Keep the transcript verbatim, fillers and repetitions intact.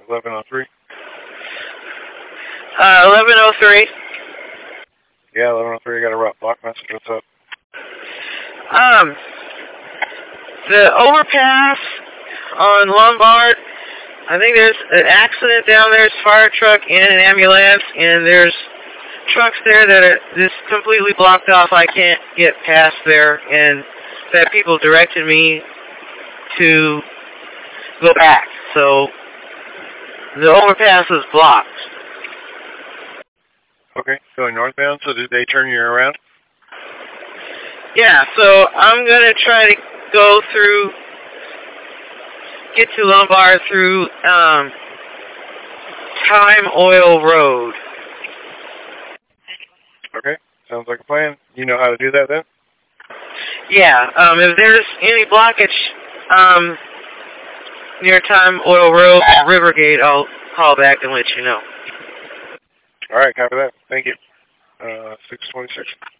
eleven oh three. Uh, eleven oh three. Yeah, eleven oh three. I got a route block message. What's up? Um, the overpass on Lombard, I think there's an accident down there. It's a fire truck and an ambulance, and there's trucks there that are just completely blocked off. I can't get past there, and that people directed me to go back. So the overpass is blocked. Okay, going northbound. So did they turn you around? Yeah, so I'm going to try to go through, get to Lombard through um, Time Oil Road. Okay, sounds like a plan. You know how to do that then? Yeah, um, if there's any blockage um, near Time Oil Road or Rivergate, I'll call back and let you know. All right, copy that. Thank you. Uh, six twenty-six.